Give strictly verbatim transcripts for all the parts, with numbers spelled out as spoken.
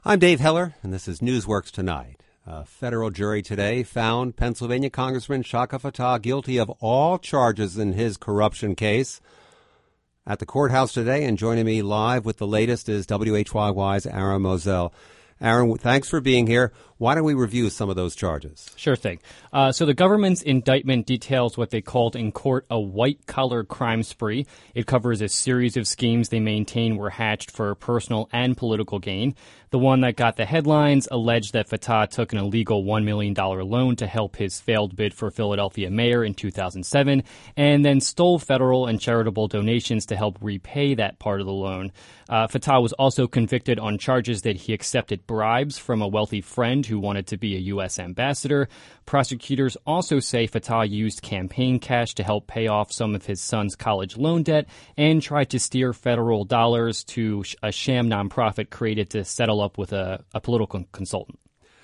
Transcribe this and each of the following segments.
I'm Dave Heller, and this is Newsworks Tonight. A federal jury today found Pennsylvania Congressman Shaka Fattah guilty of all charges in his corruption case. At the courthouse today, and joining me live with the latest is W H Y Y's Aaron Moselle. Aaron, thanks for being here. Why don't we review some of those charges? Sure thing. Uh, so the government's indictment details what they called in court a white-collar crime spree. It covers a series of schemes they maintain were hatched for personal and political gain. The one that got the headlines alleged that Fattah took an illegal one million dollars loan to help his failed bid for Philadelphia mayor in two thousand seven, and then stole federal and charitable donations to help repay that part of the loan. Uh, Fattah was also convicted on charges that he accepted bribes from a wealthy friend who wanted to be a U S ambassador. Prosecutors also say Fattah used campaign cash to help pay off some of his son's college loan debt and tried to steer federal dollars to a sham nonprofit created to settle up with a, a political consultant.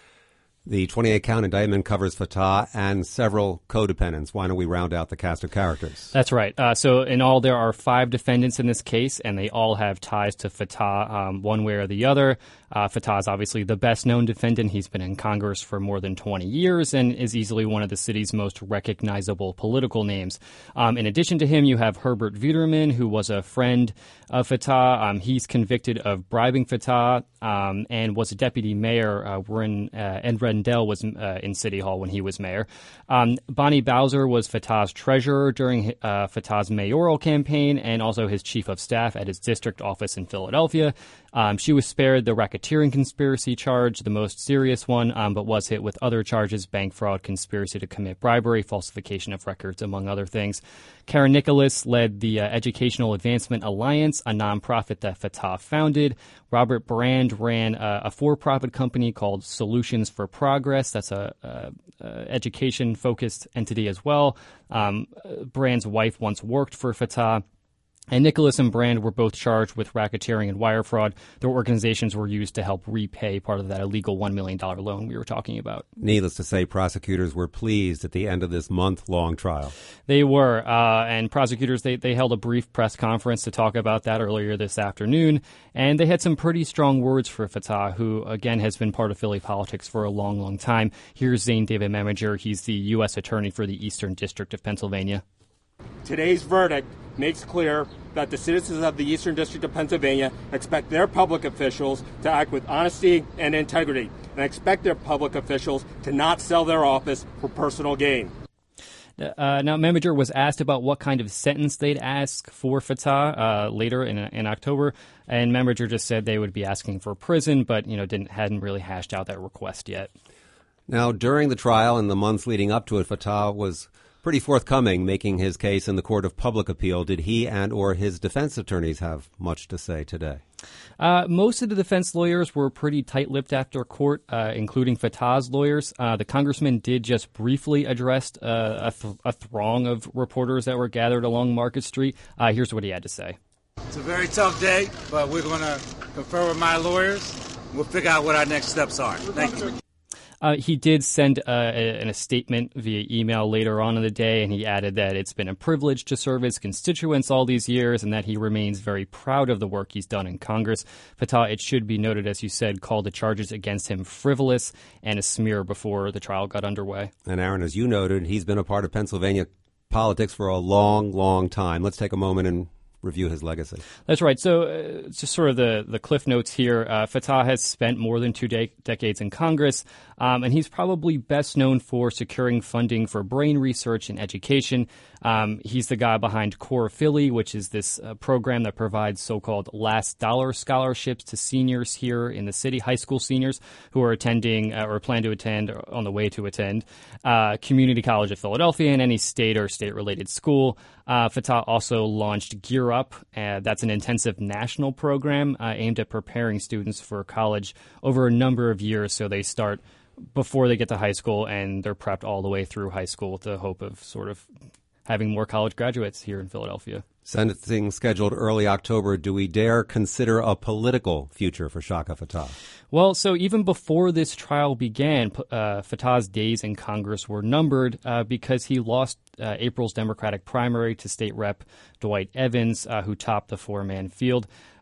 The twenty-eight count indictment covers Fattah and several co-defendants. Why don't we round out the cast of characters? That's right. Uh, so in all, there are five defendants in this case, and they all have ties to Fattah um, one way or the other. Uh, Fattah is obviously the best-known defendant. He's been in Congress for more than twenty years and is easily one of the city's most recognizable political names. Um, in addition to him, you have Herbert Viderman, who was a friend of Fattah. Um, he's convicted of bribing Fattah um, and was a deputy mayor uh, when uh, Ed Rendell was uh, in City Hall when he was mayor. Um, Bonnie Bowser was Fattah's treasurer during uh, Fattah's mayoral campaign and also his chief of staff at his district office in Philadelphia. Um, she was spared the racketeering conspiracy charge, the most serious one, um, but was hit with other charges: bank fraud, conspiracy to commit bribery, falsification of records, among other things. Karen Nicholas led the uh, Educational Advancement Alliance, a nonprofit that Fattah founded. Robert Brand ran uh, a for-profit company called Solutions for Progress. That's a, a, a education-focused entity as well. Um, Brand's wife once worked for Fattah. And Nicholas and Brand were both charged with racketeering and wire fraud. Their organizations were used to help repay part of that illegal one million dollars loan we were talking about. Needless to say, prosecutors were pleased at the end of this month-long trial. They were, uh, and prosecutors, they, they held a brief press conference to talk about that earlier this afternoon, and they had some pretty strong words for Fattah, who, again, has been part of Philly politics for a long, long time. Here's Zane David Meminger. He's the U S Attorney for the Eastern District of Pennsylvania. Today's verdict makes clear that the citizens of the Eastern District of Pennsylvania expect their public officials to act with honesty and integrity, and expect their public officials to not sell their office for personal gain. Uh, now, Meminger was asked about what kind of sentence they'd ask for Fattah uh, later in, in October, and Meminger just said they would be asking for prison, but you know didn't hadn't really hashed out that request yet. Now, during the trial and the months leading up to it, Fattah was pretty forthcoming, making his case in the Court of Public Appeal. Did he and or his defense attorneys have much to say today? Uh, most of the defense lawyers were pretty tight-lipped after court, uh, including Fattah's lawyers. Uh, the congressman did just briefly address uh, a, th- a throng of reporters that were gathered along Market Street. Uh, here's what he had to say. It's a very tough day, but we're going to confer with my lawyers. We'll figure out what our next steps are. Thank you. Uh, he did send uh, a, a statement via email later on in the day, and he added that it's been a privilege to serve his constituents all these years and that he remains very proud of the work he's done in Congress. Fattah, it should be noted, as you said, called the charges against him frivolous and a smear before the trial got underway. And Aaron, as you noted, he's been a part of Pennsylvania politics for a long, long time. Let's take a moment and review his legacy. That's right. So uh, just sort of the, the cliff notes here. Uh, Fattah has spent more than two de- decades in Congress, um, and he's probably best known for securing funding for brain research and education. Um, he's the guy behind Core Philly, which is this uh, program that provides so-called last dollar scholarships to seniors here in the city, high school seniors who are attending uh, or plan to attend or on the way to attend uh, Community College of Philadelphia and any state or state-related school. Uh, Fattah also launched Gear Up. Uh, that's an intensive national program uh, aimed at preparing students for college over a number of years, so they start before they get to high school and they're prepped all the way through high school with the hope of sort of having more college graduates here in Philadelphia. Sentencing scheduled early October. Do we dare consider a political future for Shaka Fattah? Well, so even before this trial began, uh, Fattah's days in Congress were numbered uh, because he lost uh, April's Democratic primary to State Rep Dwight Evans, uh, who topped the four-man field.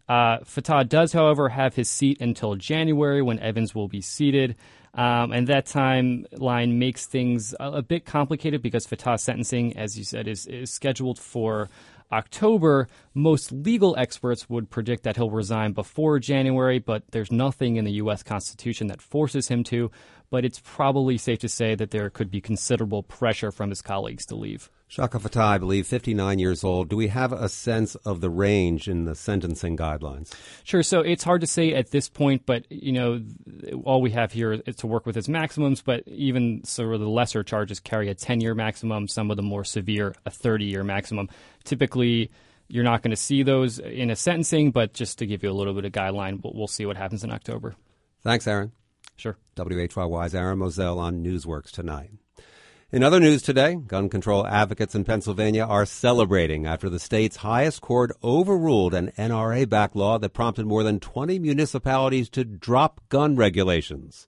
Uh, Fattah does, however, have his seat until January when Evans will be seated. Um, and that timeline makes things a, a bit complicated because Fattah's sentencing, as you said, is, is scheduled for October. Most legal experts would predict that he'll resign before January, but there's nothing in the U S Constitution that forces him to. But it's probably safe to say that there could be considerable pressure from his colleagues to leave. Shaka Fattah, I believe, fifty-nine years old. Do we have a sense of the range in the sentencing guidelines? Sure. So it's hard to say at this point, but, you know, all we have here is to work with is maximums, but even sort of the lesser charges carry a ten-year maximum, some of the more severe, a thirty-year maximum. Typically, you're not going to see those in a sentencing, but just to give you a little bit of guideline, we'll, we'll see what happens in October. Thanks, Aaron. Sure. W H Y Y's Aaron Moselle on Newsworks Tonight. In other news today, gun control advocates in Pennsylvania are celebrating after the state's highest court overruled an N R A-backed law that prompted more than twenty municipalities to drop gun regulations.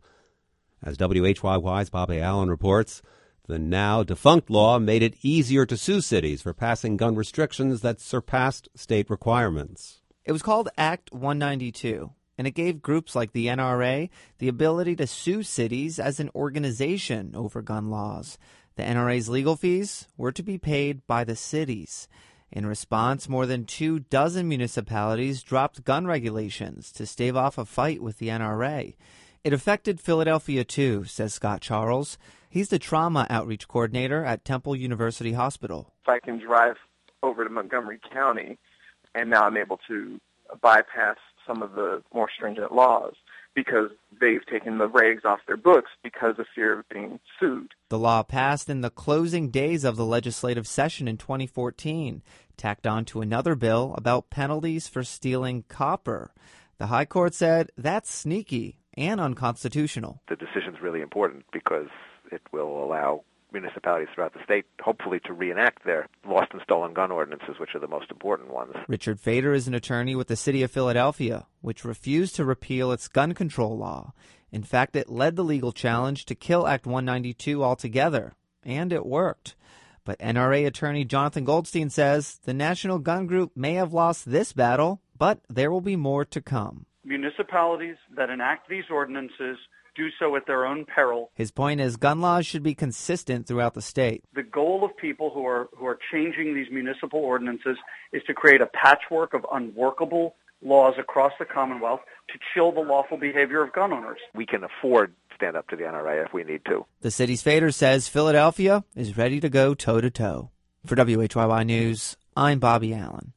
As W H Y Y's Bobby Allen reports, the now defunct law made it easier to sue cities for passing gun restrictions that surpassed state requirements. It was called Act one ninety-two, and it gave groups like the N R A the ability to sue cities as an organization over gun laws. The N R A's legal fees were to be paid by the cities. In response, more than two dozen municipalities dropped gun regulations to stave off a fight with the N R A. It affected Philadelphia, too, says Scott Charles. He's the trauma outreach coordinator at Temple University Hospital. If I can drive over to Montgomery County, and now I'm able to bypass some of the more stringent laws because they've taken the regs off their books because of fear of being sued. The law passed in the closing days of the legislative session in twenty fourteen, tacked on to another bill about penalties for stealing copper. The High Court said that's sneaky and unconstitutional. The decision's really important because it will allow municipalities throughout the state, hopefully, to reenact their lost and stolen gun ordinances, which are the most important ones. Richard Fader is an attorney with the city of Philadelphia, which refused to repeal its gun control law. In fact, it led the legal challenge to kill Act one ninety-two altogether, and it worked. But N R A attorney Jonathan Goldstein says the National Gun Group may have lost this battle, but there will be more to come. Municipalities that enact these ordinances do so at their own peril. His point is gun laws should be consistent throughout the state. The goal of people who are who are changing these municipal ordinances is to create a patchwork of unworkable laws across the Commonwealth to chill the lawful behavior of gun owners. We can afford to stand up to the N R A if we need to. The city's Fader says Philadelphia is ready to go toe-to-toe. For W H Y Y News, I'm Bobby Allen.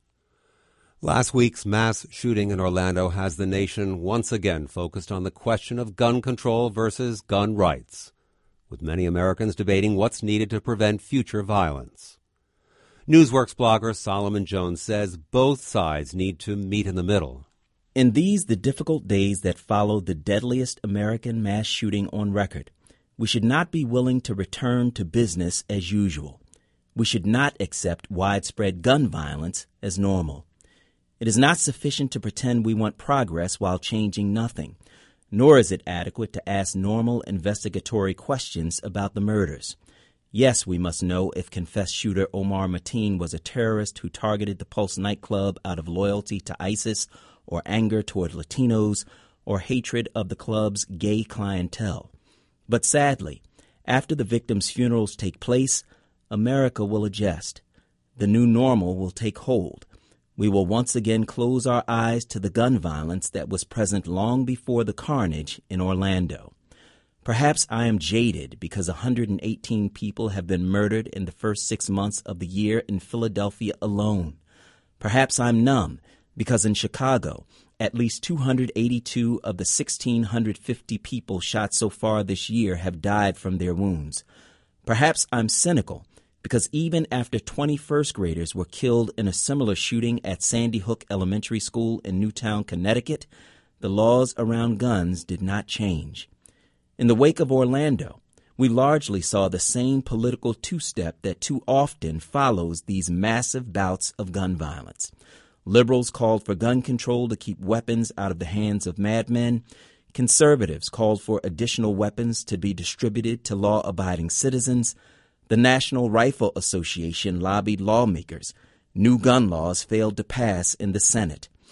Last week's mass shooting in Orlando has the nation once again focused on the question of gun control versus gun rights, with many Americans debating what's needed to prevent future violence. Newsworks blogger Solomon Jones says both sides need to meet in the middle. In these, the difficult days that followed the deadliest American mass shooting on record, we should not be willing to return to business as usual. We should not accept widespread gun violence as normal. It is not sufficient to pretend we want progress while changing nothing, nor is it adequate to ask normal investigatory questions about the murders. Yes, we must know if confessed shooter Omar Mateen was a terrorist who targeted the Pulse nightclub out of loyalty to ISIS or anger toward Latinos or hatred of the club's gay clientele. But sadly, after the victims' funerals take place, America will adjust. The new normal will take hold. We will once again close our eyes to the gun violence that was present long before the carnage in Orlando. Perhaps I am jaded because one hundred eighteen people have been murdered in the first six months of the year in Philadelphia alone. Perhaps I'm numb because in Chicago, at least two hundred eighty-two of the one thousand six hundred fifty people shot so far this year have died from their wounds. Perhaps I'm cynical because even after twenty first graders were killed in a similar shooting at Sandy Hook Elementary School in Newtown, Connecticut, the laws around guns did not change. In the wake of Orlando, we largely saw the same political two-step that too often follows these massive bouts of gun violence. Liberals called for gun control to keep weapons out of the hands of madmen. Conservatives called for additional weapons to be distributed to law-abiding citizens. The National Rifle Association lobbied lawmakers. New gun laws failed to pass in the Senate.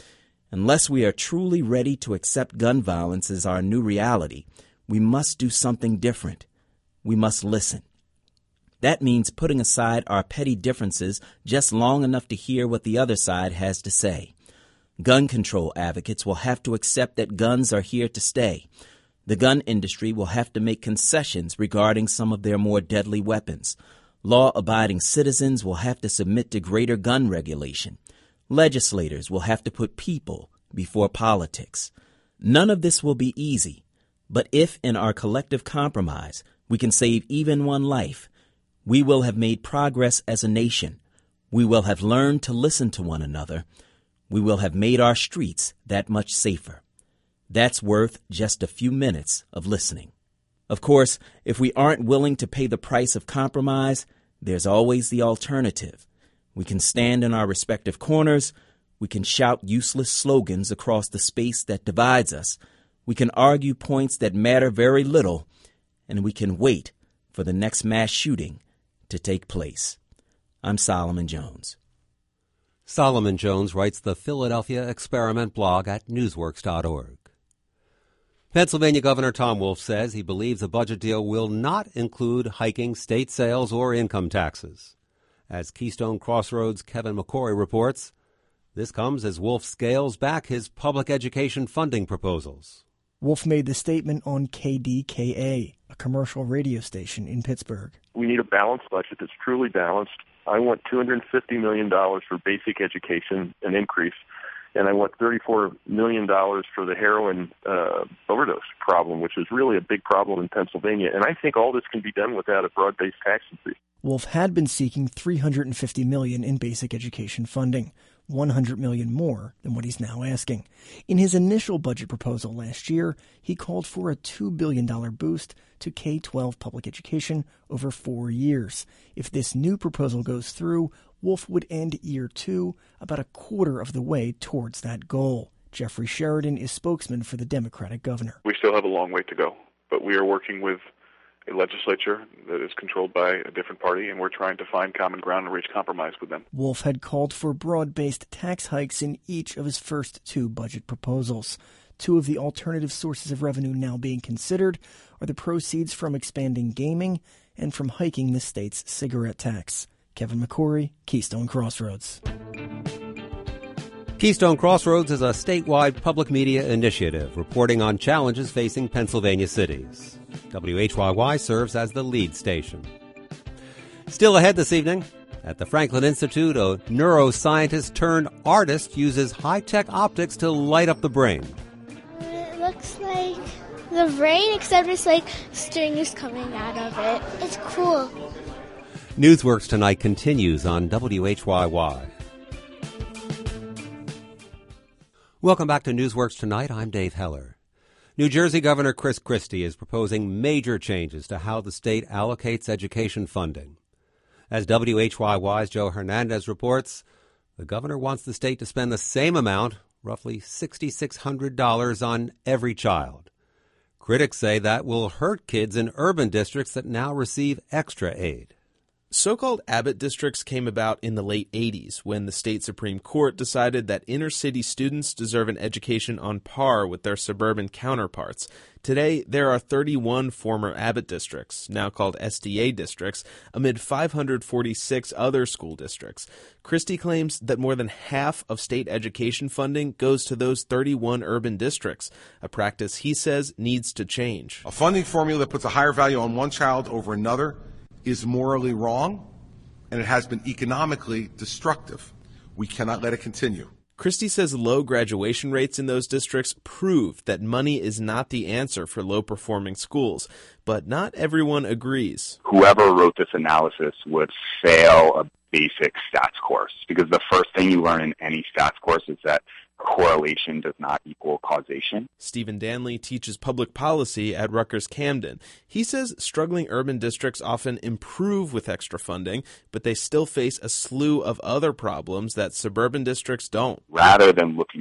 Unless we are truly ready to accept gun violence as our new reality, we must do something different. We must listen. That means putting aside our petty differences just long enough to hear what the other side has to say. Gun control advocates will have to accept that guns are here to stay. The gun industry will have to make concessions regarding some of their more deadly weapons. Law-abiding citizens will have to submit to greater gun regulation. Legislators will have to put people before politics. None of this will be easy, but if in our collective compromise we can save even one life, we will have made progress as a nation. We will have learned to listen to one another. We will have made our streets that much safer. That's worth just a few minutes of listening. Of course, if we aren't willing to pay the price of compromise, there's always the alternative. We can stand in our respective corners. We can shout useless slogans across the space that divides us. We can argue points that matter very little, and we can wait for the next mass shooting to take place. I'm Solomon Jones. Solomon Jones writes the Philadelphia Experiment blog at newsworks dot org. Pennsylvania Governor Tom Wolf says he believes a budget deal will not include hiking state sales or income taxes. As Keystone Crossroads' Kevin McCory reports, this comes as Wolf scales back his public education funding proposals. Wolf made the statement on K D K A, a commercial radio station in Pittsburgh. We need a balanced budget that's truly balanced. I want two hundred fifty million dollars for basic education, an increase, and I want thirty-four million dollars for the heroin uh, overdose problem, which is really a big problem in Pennsylvania. And I think all this can be done without a broad-based tax increase. Wolf had been seeking three hundred fifty million dollars in basic education funding, one hundred million dollars more than what he's now asking. In his initial budget proposal last year, he called for a two billion dollars boost to K twelve public education over four years. If this new proposal goes through, Wolf would end year two about a quarter of the way towards that goal. Jeffrey Sheridan is spokesman for the Democratic governor. We still have a long way to go, but we are working with a legislature that is controlled by a different party, and we're trying to find common ground and reach compromise with them. Wolf had called for broad-based tax hikes in each of his first two budget proposals. Two of the alternative sources of revenue now being considered are the proceeds from expanding gaming and from hiking the state's cigarette tax. Kevin McCory, Keystone Crossroads. Keystone Crossroads is a statewide public media initiative reporting on challenges facing Pennsylvania cities. W H Y Y serves as the lead station. Still ahead this evening, at the Franklin Institute, a neuroscientist turned artist uses high-tech optics to light up the brain. It looks like the brain, except it's like strings coming out of it. It's cool. Newsworks Tonight continues on W H Y Y. Welcome back to Newsworks Tonight. I'm Dave Heller. New Jersey Governor Chris Christie is proposing major changes to how the state allocates education funding. As W H Y Y's Joe Hernandez reports, the governor wants the state to spend the same amount, roughly six thousand six hundred dollars, on every child. Critics say that will hurt kids in urban districts that now receive extra aid. So-called Abbott districts came about in the late eighties when the state Supreme Court decided that inner-city students deserve an education on par with their suburban counterparts. Today, there are thirty-one former Abbott districts, now called S D A districts, amid five hundred forty-six other school districts. Christie claims that more than half of state education funding goes to those thirty-one urban districts, a practice he says needs to change. A funding formula that puts a higher value on one child over another is morally wrong, and it has been economically destructive. We cannot let it continue. Christie says low graduation rates in those districts prove that money is not the answer for low-performing schools, but not everyone agrees. Whoever wrote this analysis would fail a basic stats course, because the first thing you learn in any stats course is that correlation does not equal causation. Stephen Danley teaches public policy at Rutgers-Camden. He says struggling urban districts often improve with extra funding, but they still face a slew of other problems that suburban districts don't. Rather than looking at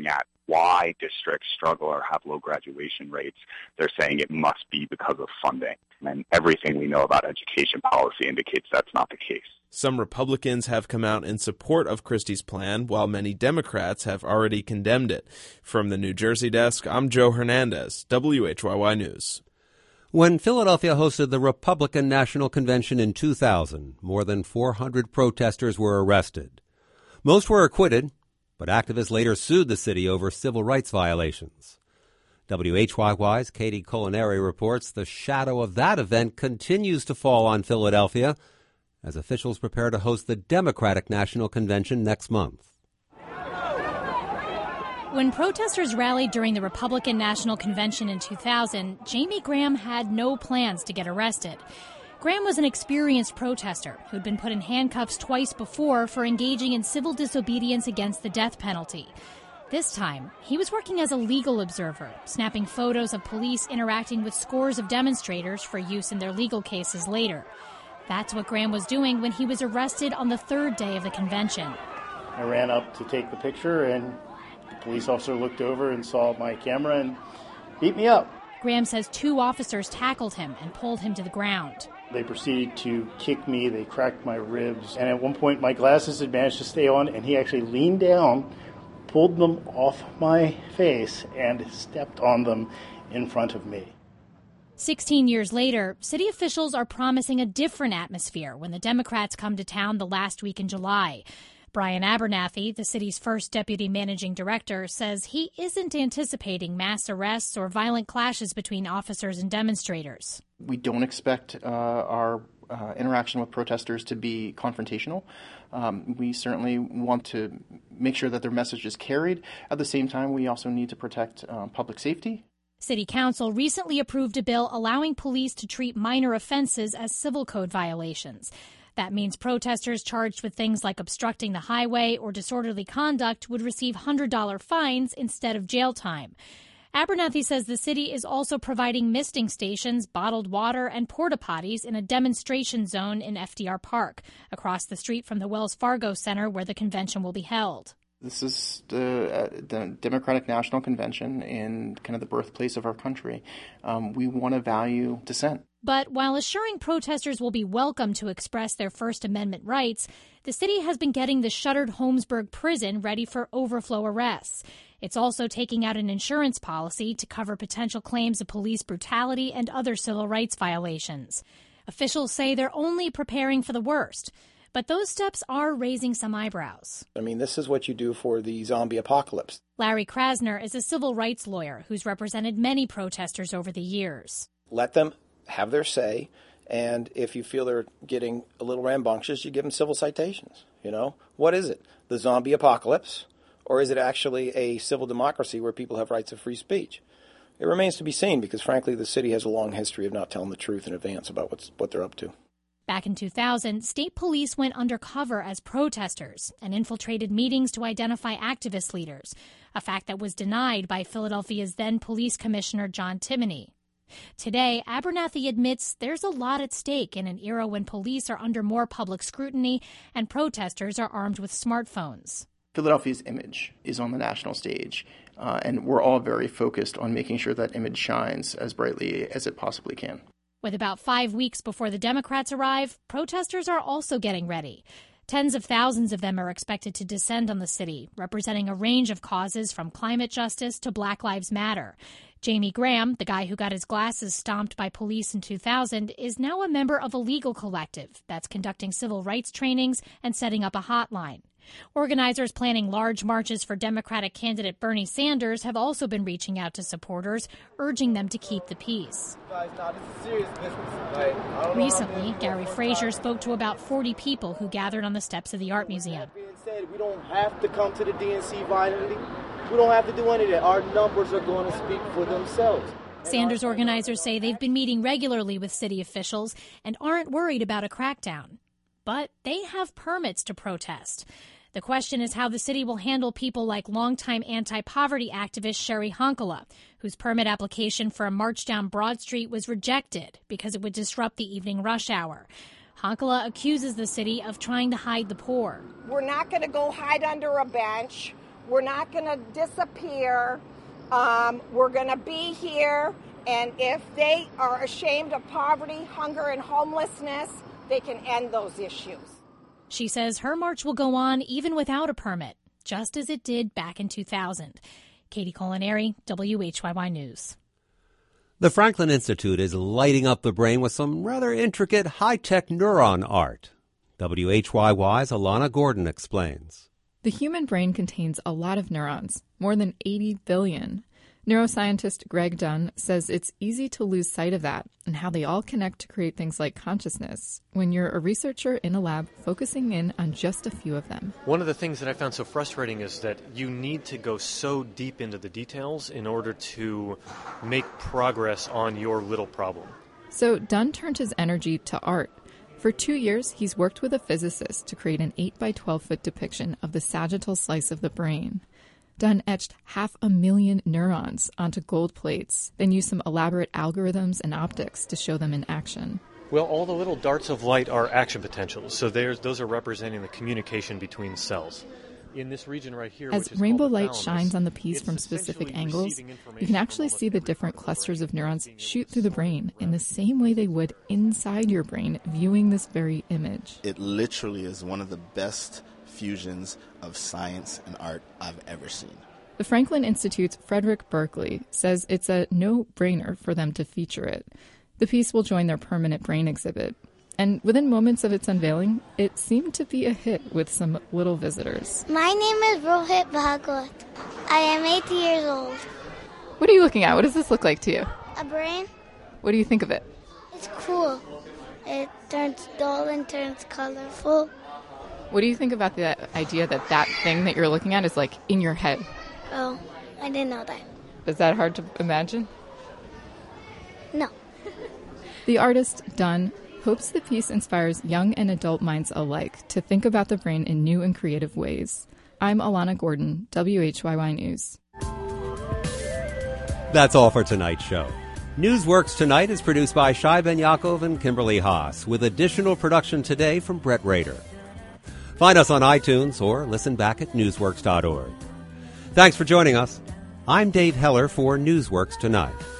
why districts struggle or have low graduation rates, they're saying it must be because of funding. And everything we know about education policy indicates that's not the case. Some Republicans have come out in support of Christie's plan, while many Democrats have already condemned it. From the New Jersey desk, I'm Joe Hernandez, W H Y Y News. When Philadelphia hosted the Republican National Convention in two thousand, more than four hundred protesters were arrested. Most were acquitted, but activists later sued the city over civil rights violations. W H Y Y's Katie Culinary reports the shadow of that event continues to fall on Philadelphia as officials prepare to host the Democratic National Convention next month. When protesters rallied during the Republican National Convention in two thousand, Jamie Graham had no plans to get arrested. Graham was an experienced protester who'd been put in handcuffs twice before for engaging in civil disobedience against the death penalty. This time, he was working as a legal observer, snapping photos of police interacting with scores of demonstrators for use in their legal cases later. That's what Graham was doing when he was arrested on the third day of the convention. I ran up to take the picture, and the police officer looked over and saw my camera and beat me up. Graham says two officers tackled him and pulled him to the ground. They proceeded to kick me, they cracked my ribs, and at one point my glasses had managed to stay on, and he actually leaned down, pulled them off my face, and stepped on them in front of me. Sixteen years later, city officials are promising a different atmosphere when the Democrats come to town the last week in July. Brian Abernathy, the city's first deputy managing director, says he isn't anticipating mass arrests or violent clashes between officers and demonstrators. We don't expect uh, our uh, interaction with protesters to be confrontational. Um, we certainly want to make sure that their message is carried. At the same time, we also need to protect uh, public safety. City Council recently approved a bill allowing police to treat minor offenses as civil code violations. That means protesters charged with things like obstructing the highway or disorderly conduct would receive one hundred dollars fines instead of jail time. Abernathy says the city is also providing misting stations, bottled water, and porta potties in a demonstration zone in F D R Park, across the street from the Wells Fargo Center where the convention will be held. This is the, uh, the Democratic National Convention in kind of the birthplace of our country. Um, we want to value dissent. But while assuring protesters will be welcome to express their First Amendment rights, the city has been getting the shuttered Holmesburg prison ready for overflow arrests. It's also taking out an insurance policy to cover potential claims of police brutality and other civil rights violations. Officials say they're only preparing for the worst. But those steps are raising some eyebrows. I mean, this is what you do for the zombie apocalypse. Larry Krasner is a civil rights lawyer who's represented many protesters over the years. Let them have their say, and if you feel they're getting a little rambunctious, you give them civil citations. You know, what is it? The zombie apocalypse? Or is it actually a civil democracy where people have rights of free speech? It remains to be seen because, frankly, the city has a long history of not telling the truth in advance about what's, what they're up to. Back in two thousand, state police went undercover as protesters and infiltrated meetings to identify activist leaders, a fact that was denied by Philadelphia's then police commissioner John Timoney. Today, Abernathy admits there's a lot at stake in an era when police are under more public scrutiny and protesters are armed with smartphones. Philadelphia's image is on the national stage, uh, and we're all very focused on making sure that image shines as brightly as it possibly can. With about five weeks before the Democrats arrive, protesters are also getting ready. Tens of thousands of them are expected to descend on the city, representing a range of causes from climate justice to Black Lives Matter. Jamie Graham, the guy who got his glasses stomped by police in two thousand, is now a member of a legal collective that's conducting civil rights trainings and setting up a hotline. Organizers planning large marches for Democratic candidate Bernie Sanders have also been reaching out to supporters, urging them to keep the peace. Recently, Gary Frazier spoke to about forty people who gathered on the steps of the Art Museum. We don't have to come to the D N C violently. We don't have to do any of that. Our numbers are going to speak for themselves. Sanders organizers say they've been meeting regularly with city officials and aren't worried about a crackdown. But they have permits to protest. The question is how the city will handle people like longtime anti-poverty activist Sherry Honkala, whose permit application for a march down Broad Street was rejected because it would disrupt the evening rush hour. Honkala accuses the city of trying to hide the poor. We're not going to go hide under a bench. We're not going to disappear. Um, we're going to be here. And if they are ashamed of poverty, hunger, and homelessness, they can end those issues. She says her march will go on even without a permit, just as it did back in two thousand. Katie Culinary, W H Y Y News. The Franklin Institute is lighting up the brain with some rather intricate high-tech neuron art. W H Y Y's Alana Gordon explains. The human brain contains a lot of neurons, more than eighty billion. Neuroscientist Greg Dunn says it's easy to lose sight of that and how they all connect to create things like consciousness when you're a researcher in a lab focusing in on just a few of them. One of the things that I found so frustrating is that you need to go so deep into the details in order to make progress on your little problem. So Dunn turned his energy to art. For two years, he's worked with a physicist to create an eight by twelve foot depiction of the sagittal slice of the brain. Dunn etched half a million neurons onto gold plates, then used some elaborate algorithms and optics to show them in action. Well, all the little darts of light are action potentials, so there's, those are representing the communication between cells. In this region right here, As rainbow light shines on the piece from specific angles, you can actually see the different clusters of neurons shoot through the brain in the same way they would inside your brain viewing this very image. It literally is one of the best fusions of science and art I've ever seen. The Franklin Institute's Frederick Berkeley says it's a no-brainer for them to feature it. The piece will join their permanent brain exhibit. And within moments of its unveiling, it seemed to be a hit with some little visitors. My name is Rohit Bhagwat. I am eight years old. What are you looking at? What does this look like to you? A brain? What do you think of it? It's cool. It turns dull and turns colorful. What do you think about the idea that that thing that you're looking at is like in your head? Oh, I didn't know that. Is that hard to imagine? No. The artist, Dunn, hopes the piece inspires young and adult minds alike to think about the brain in new and creative ways. I'm Alana Gordon, W H Y Y News. That's all for tonight's show. Newsworks Tonight is produced by Shai Ben Yaakov and Kimberly Haas, with additional production today from Brett Rader. Find us on iTunes or listen back at newsworks dot org. Thanks for joining us. I'm Dave Heller for Newsworks Tonight.